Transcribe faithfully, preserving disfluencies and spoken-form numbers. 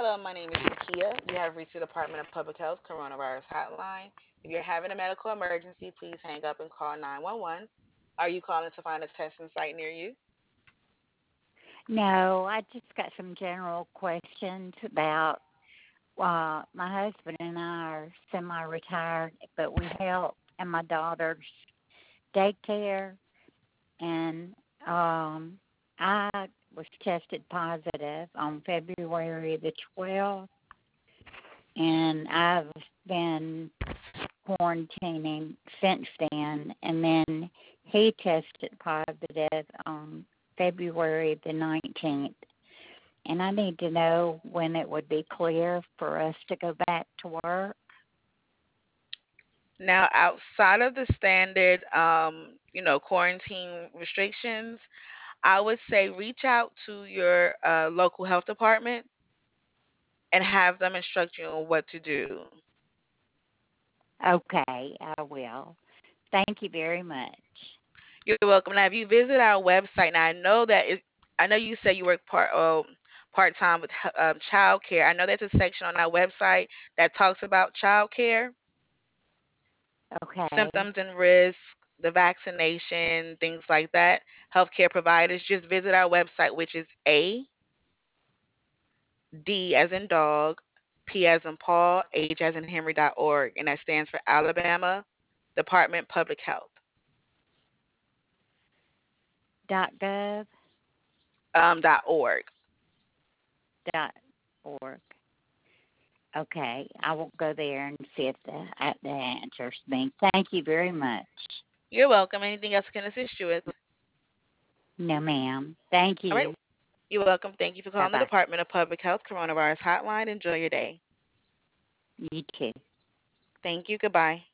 Hello, my name is Takia. You have reached the Department of Public Health Coronavirus Hotline. If you're having a medical emergency, please hang up and call nine one one. Are you calling to find a testing site near you? No, I just got some general questions about uh my husband and I are semi retired, but we help in my daughter's daycare and um I was tested positive on February the twelfth and I've been quarantining since then, and then he tested positive on February the nineteenth. And I need to know when it would be clear for us to go back to work. Now, outside of the standard, um, you know, quarantine restrictions, I would say reach out to your uh, local health department and have them instruct you on what to do. Okay, I will. Thank you very much. You're welcome. Now, if you visit our website, now I know that it, I know you say you work part um, part time with um, child care. I know there's a section on our website that talks about child care, Okay. symptoms and risks, the vaccination, things like that. Healthcare providers. Just visit our website, which is A D as in dog, P as in Paul, H as in Henry dot org, and that stands for Alabama Department Public Health. Dot gov. Um, dot org. Dot org. Okay, I will go there and see if the uh, the answers me. Thank you very much. You're welcome. Anything else I can assist you with? No, ma'am. Thank All right. you. You're welcome. Thank you for Bye calling the bye. Department of Public Health Coronavirus Hotline. Enjoy your day. You too. Thank you. Goodbye.